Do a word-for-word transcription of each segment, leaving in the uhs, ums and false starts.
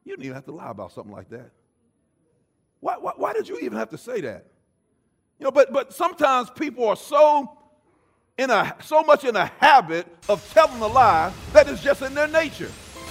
You didn't even have to lie about something like that. Why, why, why did you even have to say that? You know, but but sometimes people are so in a so much in a habit of telling a lie that it's just in their nature.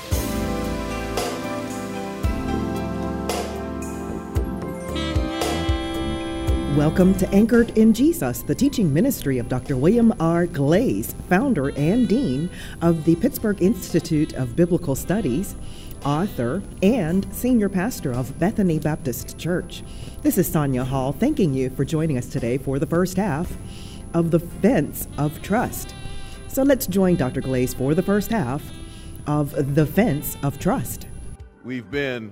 Welcome to Anchored in Jesus, the teaching ministry of Doctor William R. Glaze, founder and dean of the Pittsburgh Institute of Biblical Studies, author, and senior pastor of Bethany Baptist Church. This is Sonia Hall, thanking you for joining us today for the first half of The Fence of Trust. So let's join Doctor Glaze for the first half of The Fence of Trust. We've been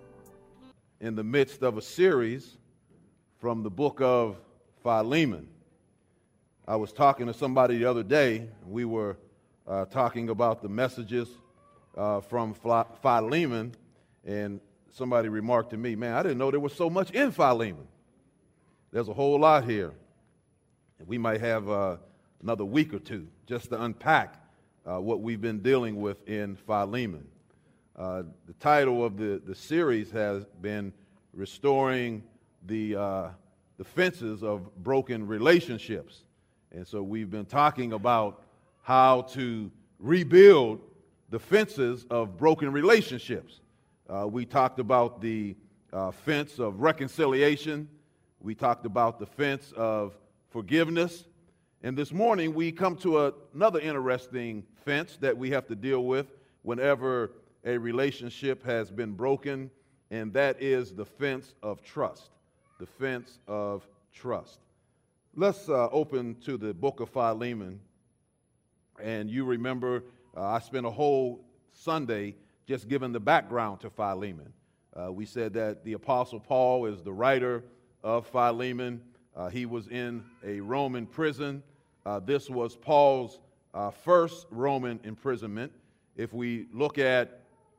in the midst of a series from the book of Philemon. I was talking to somebody the other day. We were uh, talking about the messages uh, from Philemon, and somebody remarked to me, man, I didn't know there was so much in Philemon. There's a whole lot here. And we might have uh, another week or two just to unpack uh, what we've been dealing with in Philemon. Uh, the title of the, the series has been Restoring the uh, the fences of broken relationships. And so we've been talking about how to rebuild the fences of broken relationships. Uh, we talked about the uh, fence of reconciliation. We talked about the fence of forgiveness. And this morning we come to a, another interesting fence that we have to deal with whenever a relationship has been broken, and that is the fence of trust. The fence of trust. Let's uh, open to the book of Philemon. And you remember, uh, I spent a whole Sunday just giving the background to Philemon. Uh, we said that the Apostle Paul is the writer of Philemon. Uh, he was in a Roman prison. Uh, this was Paul's uh, first Roman imprisonment. If we look at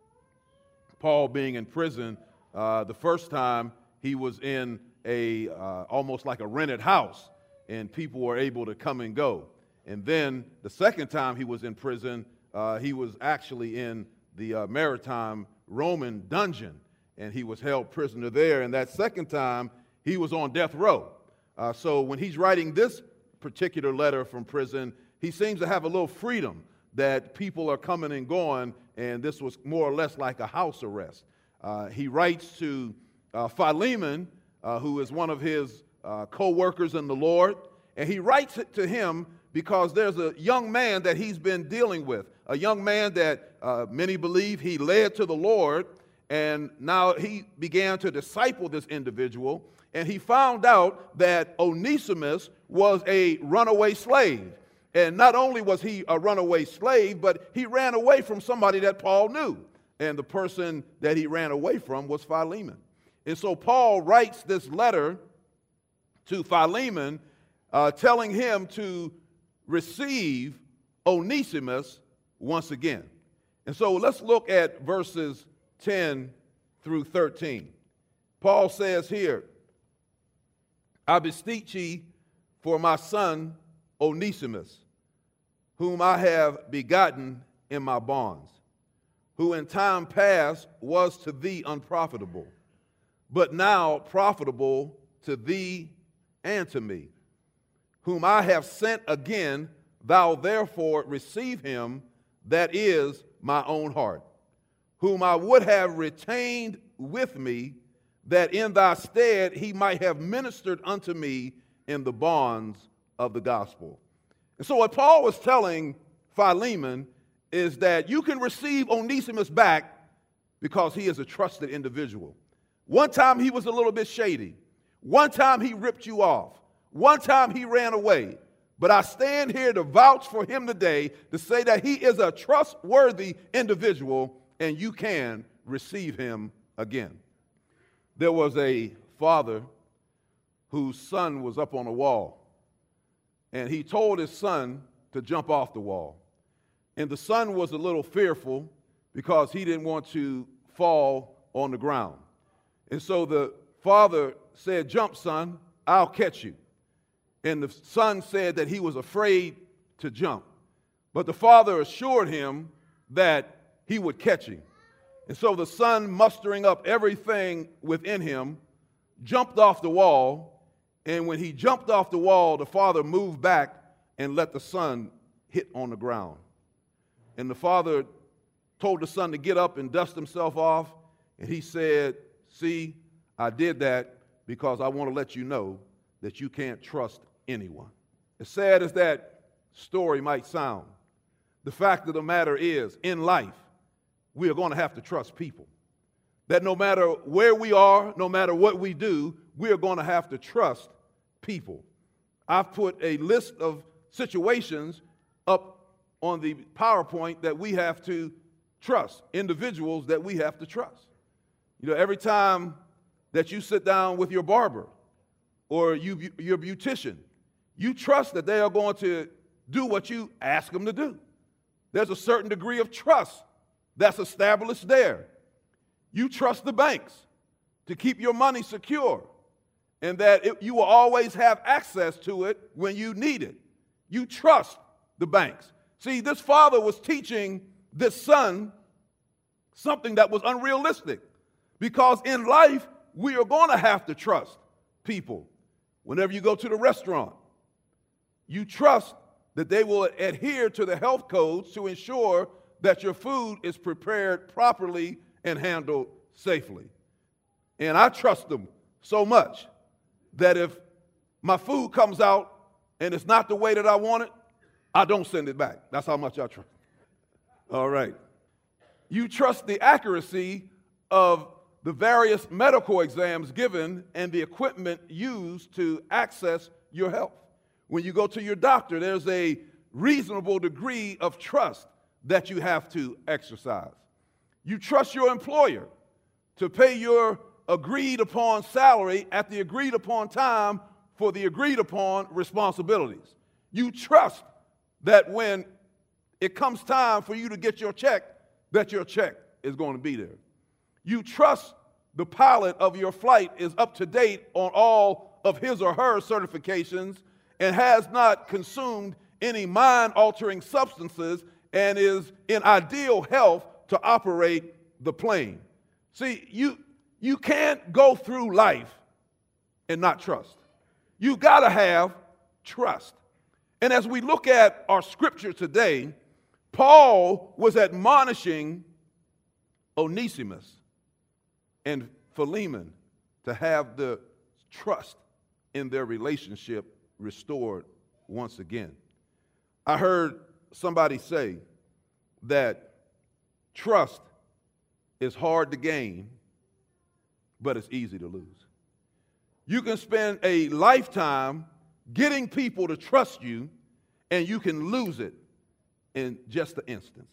Paul being in prison, uh, the first time he was in a uh, almost like a rented house, and people were able to come and go. And then the second time he was in prison, uh, he was actually in the uh, maritime Roman dungeon, and he was held prisoner there. And that second time, he was on death row. Uh, so when he's writing this particular letter from prison, he seems to have a little freedom that people are coming and going, and this was more or less like a house arrest. Uh, he writes to Uh, Philemon, uh, who is one of his uh, co-workers in the Lord, and he writes it to him because there's a young man that he's been dealing with, a young man that uh, many believe he led to the Lord, and now he began to disciple this individual, and he found out that Onesimus was a runaway slave. And not only was he a runaway slave, but he ran away from somebody that Paul knew, and the person that he ran away from was Philemon. And so Paul writes this letter to Philemon, uh, telling him to receive Onesimus once again. And so let's look at verses ten through thirteen. Paul says here, I beseech ye for my son Onesimus, whom I have begotten in my bonds, who in time past was to thee unprofitable, but now profitable to thee and to me, whom I have sent again, thou therefore receive him, that is my own heart, whom I would have retained with me, that in thy stead he might have ministered unto me in the bonds of the gospel. And so what Paul was telling Philemon is that you can receive Onesimus back because he is a trusted individual. One time he was a little bit shady. One time he ripped you off. One time he ran away. But I stand here to vouch for him today to say that he is a trustworthy individual and you can receive him again. There was a father whose son was up on a wall, and he told his son to jump off the wall. And the son was a little fearful because he didn't want to fall on the ground. And so the father said, jump, son, I'll catch you. And the son said that he was afraid to jump. But the father assured him that he would catch him. And so the son, mustering up everything within him, jumped off the wall. And when he jumped off the wall, the father moved back and let the son hit on the ground. And the father told the son to get up and dust himself off. And he said, see, I did that because I want to let you know that you can't trust anyone. As sad as that story might sound, the fact of the matter is, in life, we are going to have to trust people. That no matter where we are, no matter what we do, we are going to have to trust people. I've put a list of situations up on the PowerPoint that we have to trust, individuals that we have to trust. You know, every time that you sit down with your barber or you, your beautician, you trust that they are going to do what you ask them to do. There's a certain degree of trust that's established there. You trust the banks to keep your money secure and that it, you will always have access to it when you need it. You trust the banks. See, this father was teaching this son something that was unrealistic, because in life, we are going to have to trust people. Whenever you go to the restaurant, you trust that they will adhere to the health codes to ensure that your food is prepared properly and handled safely. And I trust them so much that if my food comes out and it's not the way that I want it, I don't send it back. That's how much I trust. All right. You trust the accuracy of the various medical exams given and the equipment used to access your health. When you go to your doctor, there's a reasonable degree of trust that you have to exercise. You trust your employer to pay your agreed upon salary at the agreed upon time for the agreed upon responsibilities. You trust that when it comes time for you to get your check, that your check is going to be there. You trust the pilot of your flight is up to date on all of his or her certifications and has not consumed any mind-altering substances and is in ideal health to operate the plane. See, you, you can't go through life and not trust. You got to have trust. And as we look at our scripture today, Paul was admonishing Onesimus and Philemon to have the trust in their relationship restored once again. I heard somebody say that trust is hard to gain, but it's easy to lose. You can spend a lifetime getting people to trust you, and you can lose it in just an instance.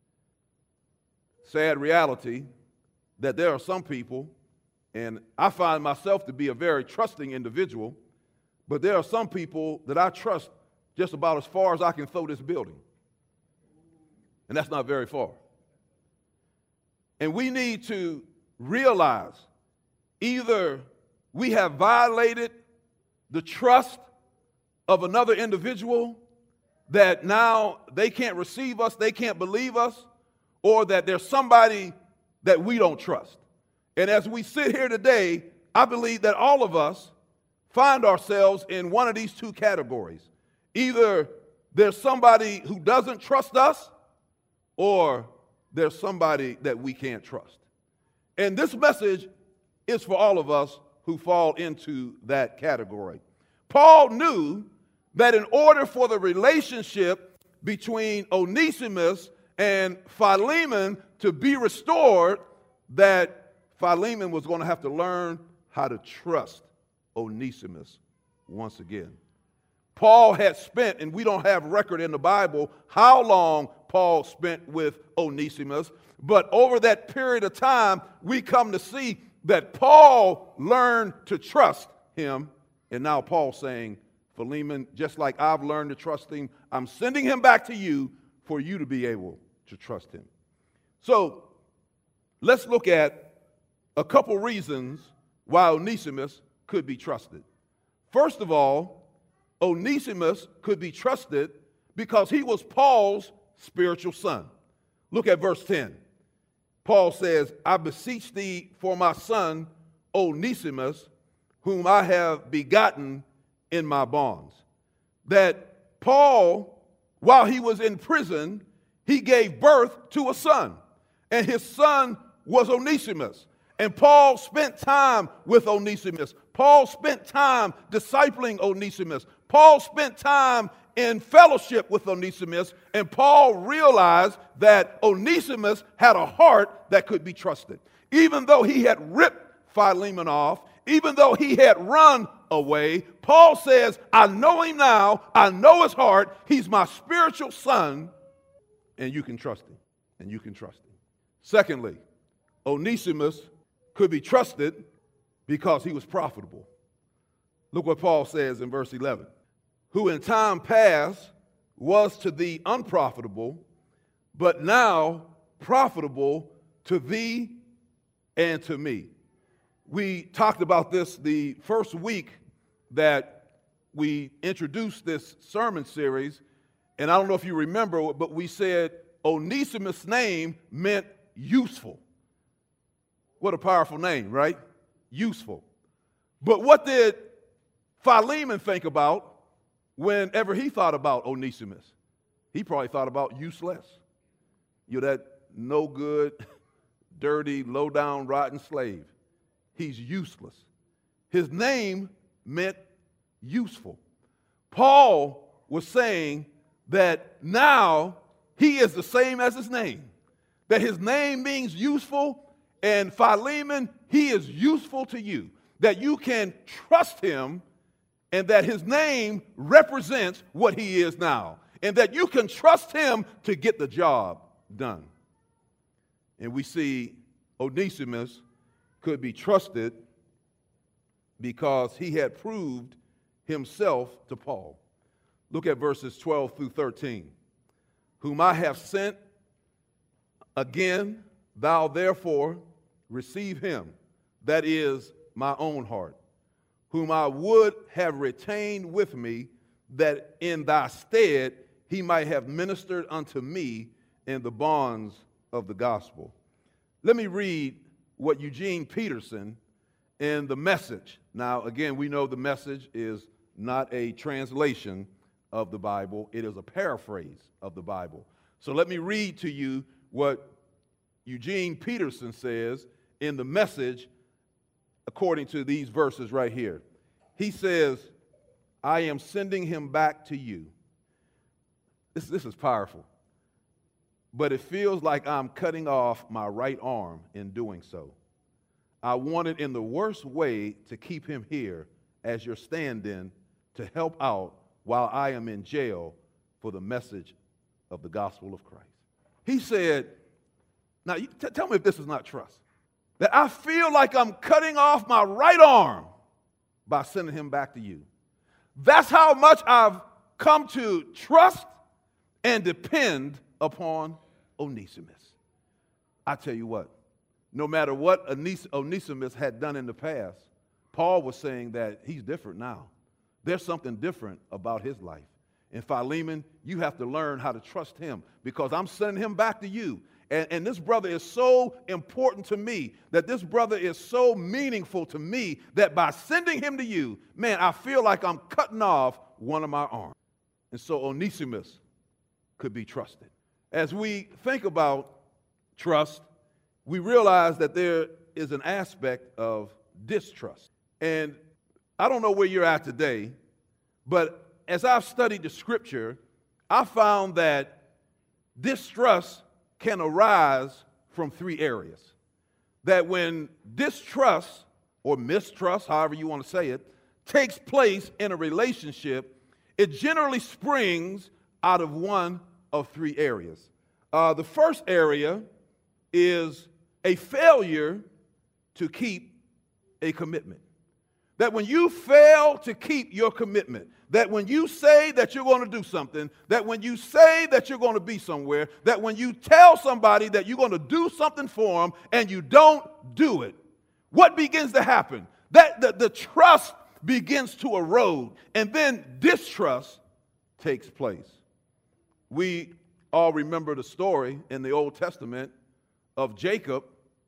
Sad reality that there are some people, and I find myself to be a very trusting individual, but there are some people that I trust just about as far as I can throw this building. And that's not very far. And we need to realize either we have violated the trust of another individual, that now they can't receive us, they can't believe us, or that there's somebody that we don't trust. And as we sit here today, I believe that all of us find ourselves in one of these two categories. Either there's somebody who doesn't trust us, or there's somebody that we can't trust. And this message is for all of us who fall into that category. Paul knew that in order for the relationship between Onesimus and Philemon to be restored, that Philemon was going to have to learn how to trust Onesimus once again. Paul had spent, and we don't have record in the Bible how long Paul spent with Onesimus, but over that period of time, we come to see that Paul learned to trust him, and now Paul's saying, Philemon, just like I've learned to trust him, I'm sending him back to you for you to be able to trust him. So let's look at a couple reasons why Onesimus could be trusted. First of all, Onesimus could be trusted because he was Paul's spiritual son. Look at verse ten. Paul says, I beseech thee for my son Onesimus, whom I have begotten in my bonds. That Paul, while he was in prison, he gave birth to a son, and his son was Onesimus. And Paul spent time with Onesimus. Paul spent time discipling Onesimus. Paul spent time in fellowship with Onesimus, and Paul realized that Onesimus had a heart that could be trusted. Even though he had ripped Philemon off, even though he had run away, Paul says, I know him now, I know his heart, he's my spiritual son, and you can trust him, and you can trust him. Secondly, Onesimus could be trusted because he was profitable. Look what Paul says in verse eleven. Who in time past was to thee unprofitable, but now profitable to thee and to me. We talked about this the first week that we introduced this sermon series, and I don't know if you remember, but we said Onesimus' name meant useful. What a powerful name, right? Useful. But what did Philemon think about whenever he thought about Onesimus? He probably thought about useless. You're that no good, dirty, low down, rotten slave. He's useless. His name meant useful. Paul was saying that now he is the same as his name. That his name means useful, and Philemon, he is useful to you. That you can trust him, and that his name represents what he is now. And that you can trust him to get the job done. And we see Onesimus could be trusted because he had proved himself to Paul. Look at verses twelve through thirteen. Whom I have sent again, thou therefore receive him, that is my own heart, whom I would have retained with me, that in thy stead he might have ministered unto me in the bonds of the gospel. Let me read what Eugene Peterson in the Message. Now, again, we know the Message is not a translation of the Bible. It is a paraphrase of the Bible. So let me read to you what Eugene Peterson says in the Message according to these verses right here. He says, I am sending him back to you. This, this is powerful. But it feels like I'm cutting off my right arm in doing so. I wanted in the worst way to keep him here as your stand-in to help out while I am in jail for the message of the gospel of Christ. He said, now you, t- tell me if this is not trust, that I feel like I'm cutting off my right arm by sending him back to you. That's how much I've come to trust and depend upon Onesimus. I tell you what, no matter what Onesimus had done in the past, Paul was saying that he's different now. There's something different about his life. And Philemon, you have to learn how to trust him because I'm sending him back to you. And, and this brother is so important to me, that this brother is so meaningful to me, that by sending him to you, man, I feel like I'm cutting off one of my arms. And so Onesimus could be trusted. As we think about trust, we realize that there is an aspect of distrust. And I don't know where you're at today, but as I've studied the scripture, I found that distrust can arise from three areas. That when distrust or mistrust, however you want to say it, takes place in a relationship, it generally springs out of one of three areas. Uh, the first area is a failure to keep a commitment. That when you fail to keep your commitment, that when you say that you're going to do something, that when you say that you're going to be somewhere, that when you tell somebody that you're going to do something for them and you don't do it, what begins to happen? That the, the trust begins to erode, and then distrust takes place. We all remember the story in the Old Testament of Jacob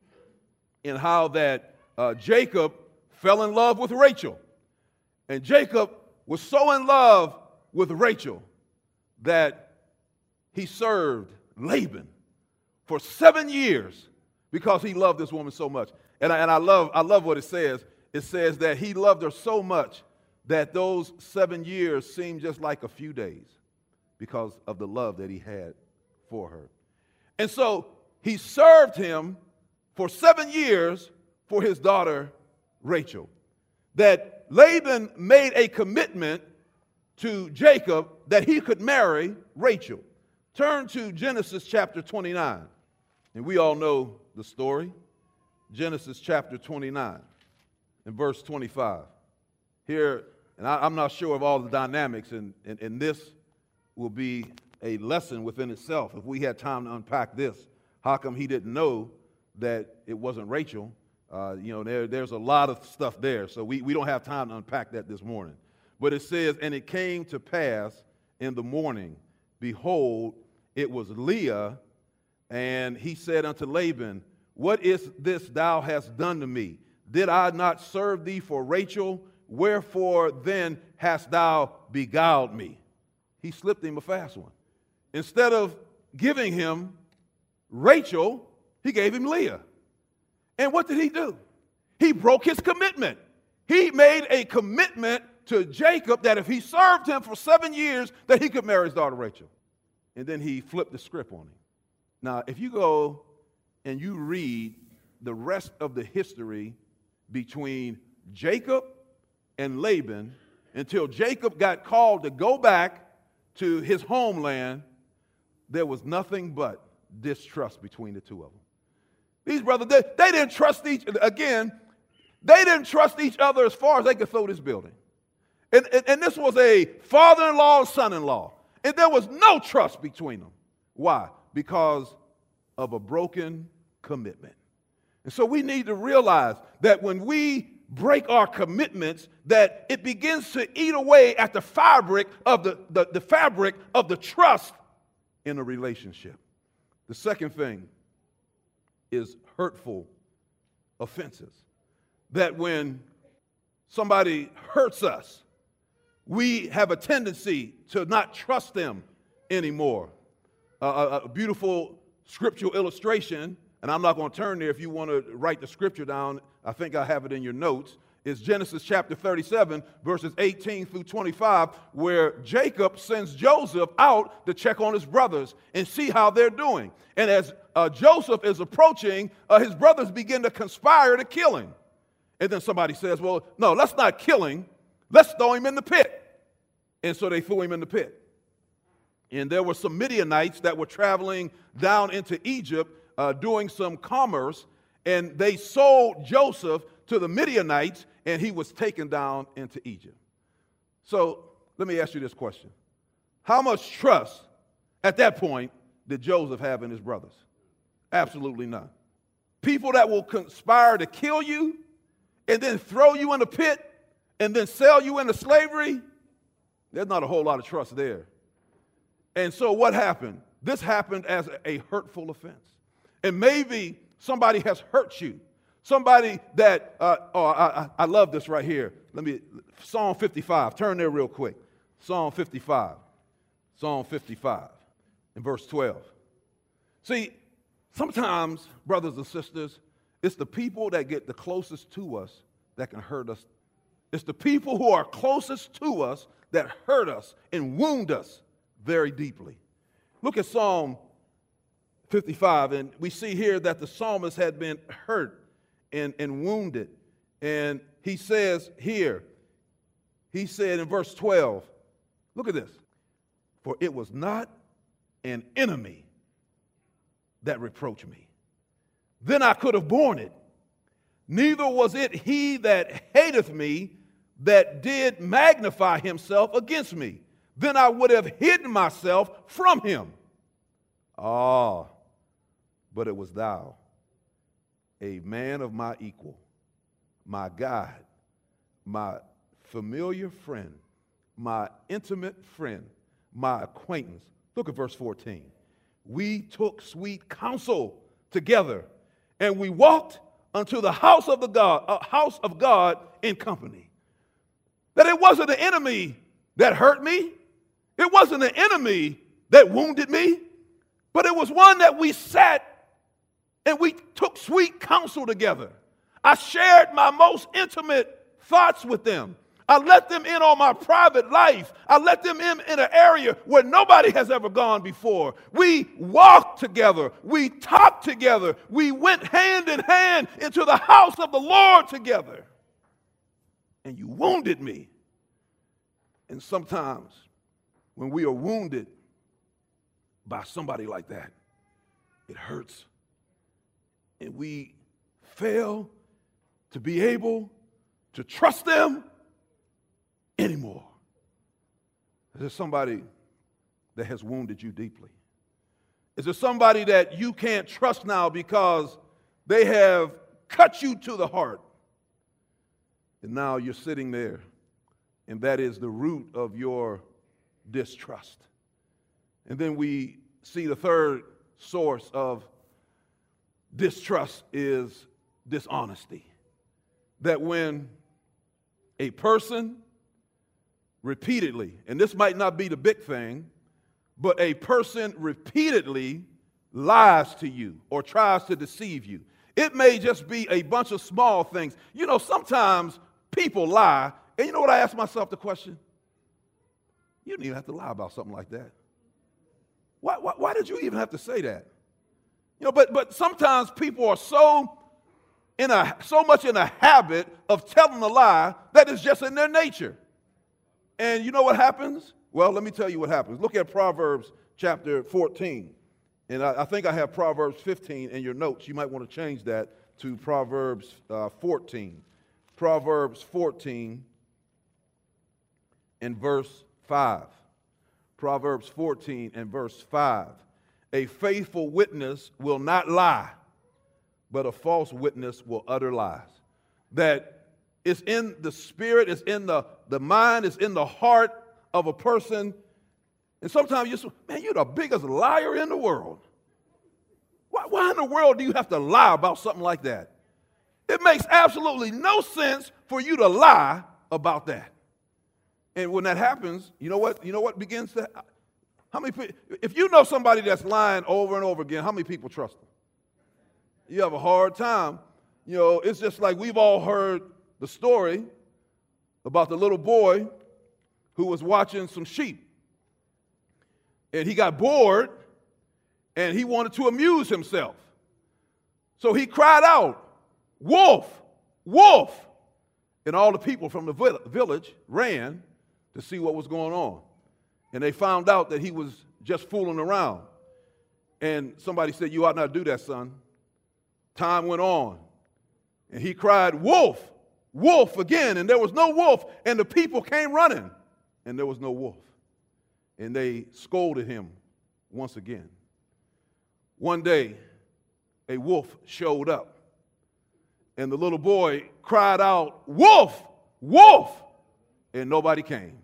and how that uh, Jacob fell in love with Rachel. And Jacob was so in love with Rachel that he served Laban for seven years because he loved this woman so much. And I, and I love I love what it says. It says that he loved her so much that those seven years seemed just like a few days because of the love that he had for her. And so he served him for seven years for his daughter Rachel. That Laban made a commitment to Jacob that he could marry Rachel. Turn to Genesis chapter twenty-nine. And we all know the story. Genesis chapter twenty-nine and verse twenty-five. Here, and I, I'm not sure of all the dynamics, and, and, and this will be a lesson within itself. If we had time to unpack this, how come he didn't know that it wasn't Rachel? Uh, you know, there, there's a lot of stuff there, so we, we don't have time to unpack that this morning. But it says, and it came to pass in the morning, behold, it was Leah, and he said unto Laban, what is this thou hast done to me? Did I not serve thee for Rachel? Wherefore then hast thou beguiled me? He slipped him a fast one. Instead of giving him Rachel, he gave him Leah. And what did he do? He broke his commitment. He made a commitment to Jacob that if he served him for seven years, that he could marry his daughter Rachel. And then he flipped the script on him. Now, if you go and you read the rest of the history between Jacob and Laban until Jacob got called to go back to his homeland, there was nothing but distrust between the two of them. These brothers, they, they didn't trust each, again, they didn't trust each other as far as they could throw this building. And, and, and this was a father-in-law and son-in-law. And there was no trust between them. Why? Because of a broken commitment. And so we need to realize that when we break our commitments, that it begins to eat away at the fabric of the, the, the fabric of the trust in a relationship. The second thing is hurtful offenses. That when somebody hurts us, we have a tendency to not trust them anymore. Uh, a, a beautiful scriptural illustration, and I'm not going to turn there. If you want to write the scripture down, I think I have it in your notes. It's Genesis chapter thirty-seven, verses eighteen through twenty-five, where Jacob sends Joseph out to check on his brothers and see how they're doing. And as uh, Joseph is approaching, uh, his brothers begin to conspire to kill him. And then somebody says, well, no, let's not kill him. Let's throw him in the pit. And so they threw him in the pit. And there were some Midianites that were traveling down into Egypt uh, doing some commerce, and they sold Joseph to the Midianites, and he was taken down into Egypt. So let me ask you this question. How much trust at that point did Joseph have in his brothers? Absolutely none. People that will conspire to kill you and then throw you in the pit and then sell you into slavery, there's not a whole lot of trust there. And so what happened? This happened as a hurtful offense. And maybe somebody has hurt you. Somebody that, uh, oh, I, I love this right here. Let me, Psalm fifty-five. Turn there real quick. Psalm fifty-five. Psalm fifty-five and verse twelve. See, sometimes, brothers and sisters, it's the people that get the closest to us that can hurt us. It's the people who are closest to us that hurt us and wound us very deeply. Look at Psalm fifty-five, and we see here that the psalmist had been hurt and, and wounded. And he says here, he said in verse twelve, look at this. For it was not an enemy that reproached me. Then I could have borne it. Neither was it he that hateth me that did magnify himself against me. Then I would have hidden myself from him. Ah, but it was thou, a man of my equal, my guide, my familiar friend, my intimate friend, my acquaintance. Look at verse fourteen. We took sweet counsel together, and we walked unto the house of the God, uh, house of God in company. That it wasn't the enemy that hurt me. It wasn't the enemy that wounded me, but it was one that we sat and we took sweet counsel together. I shared my most intimate thoughts with them. I let them in on my private life. I let them in in an area where nobody has ever gone before. We walked together. We talked together. We went hand in hand into the house of the Lord together. And you wounded me. And sometimes when we are wounded by somebody like that, it hurts. And we fail to be able to trust them anymore. Is there somebody that has wounded you deeply? Is there somebody that you can't trust now because they have cut you to the heart? And now you're sitting there, and that is the root of your distrust. And then we see the third source of distrust is dishonesty. That when a person repeatedly, and this might not be the big thing, but a person repeatedly lies to you or tries to deceive you. It may just be a bunch of small things. You know, sometimes people lie, and you know what I ask myself the question? You don't even have to lie about something like that. Why, why, why did you even have to say that? You know, but but sometimes people are so in a so much in a habit of telling a lie that it's just in their nature. And you know what happens? Well, let me tell you what happens. Look at Proverbs chapter fourteen. And I, I think I have Proverbs fifteen in your notes. You might want to change that to Proverbs uh, fourteen. Proverbs fourteen and verse five. Proverbs fourteen and verse five. A faithful witness will not lie, but a false witness will utter lies. That it's in the spirit, it's in the, the mind, it's in the heart of a person. And sometimes you say, man, you're the biggest liar in the world. Why, why in the world do you have to lie about something like that? It makes absolutely no sense for you to lie about that. And when that happens, you know what? You know what begins to happen? How many people, if you know somebody that's lying over and over again, how many people trust them? You have a hard time. You know, it's just like we've all heard the story about the little boy who was watching some sheep. And he got bored, and he wanted to amuse himself. So he cried out, "Wolf, wolf!" And all the people from the village ran to see what was going on. And they found out that he was just fooling around. And somebody said, "You ought not do that, son." Time went on, and he cried, "Wolf, wolf," again, and there was no wolf. And the people came running, and there was no wolf. And they scolded him once again. One day, a wolf showed up, and the little boy cried out, "Wolf, wolf," and nobody came.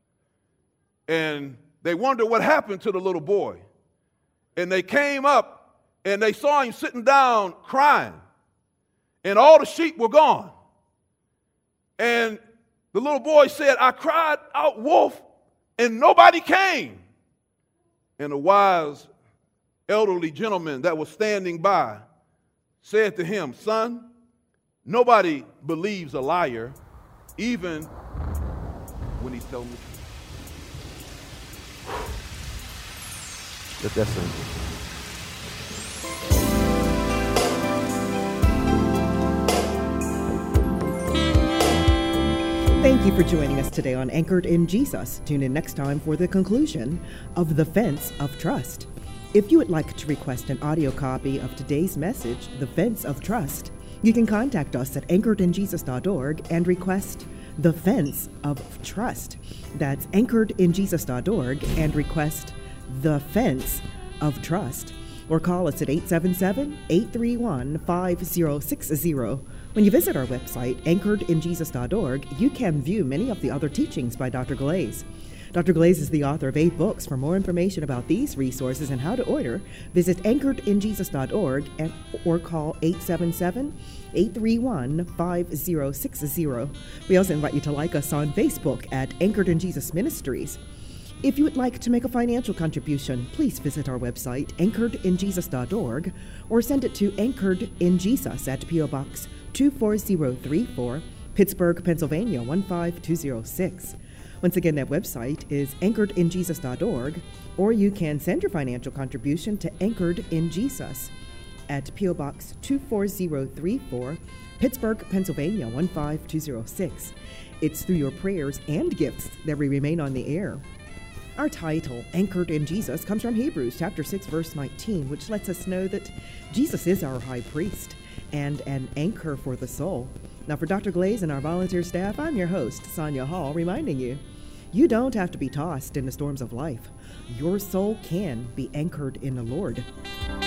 And they wondered what happened to the little boy. And they came up, and they saw him sitting down crying, and all the sheep were gone. And the little boy said, "I cried out, 'Wolf,' and nobody came." And a wise elderly gentleman that was standing by said to him, "Son, nobody believes a liar, even when he's telling the truth." Let that sink in. Thank you for joining us today on Anchored in Jesus. Tune in next time for the conclusion of The Fence of Trust. If you would like to request an audio copy of today's message, The Fence of Trust, you can contact us at anchored in jesus dot org and request The Fence of Trust. That's anchored in jesus dot org and request The Fence of Trust. Or call us at eight seven seven, eight three one, five zero six zero. When you visit our website, anchored in jesus dot org, you can view many of the other teachings by Doctor Glaze. Doctor Glaze is the author of eight books. For more information about these resources and how to order, visit anchored in jesus dot org and, or call eight seven seven, eight three one, five zero six zero. We also invite you to like us on Facebook at Anchored in Jesus Ministries. If you would like to make a financial contribution, please visit our website, anchored in jesus dot org, or send it to Anchored in Jesus at P O Box two four zero three four, Pittsburgh, Pennsylvania one five two zero six. Once again, that website is anchored in jesus dot org, or you can send your financial contribution to Anchored in Jesus at P O Box two four zero three four, Pittsburgh, Pennsylvania one five two zero six. It's through your prayers and gifts that we remain on the air. Our title, Anchored in Jesus, comes from Hebrews chapter six, verse nineteen, which lets us know that Jesus is our high priest and an anchor for the soul. Now, for Doctor Glaze and our volunteer staff, I'm your host, Sonia Hall, reminding you, you don't have to be tossed in the storms of life. Your soul can be anchored in the Lord.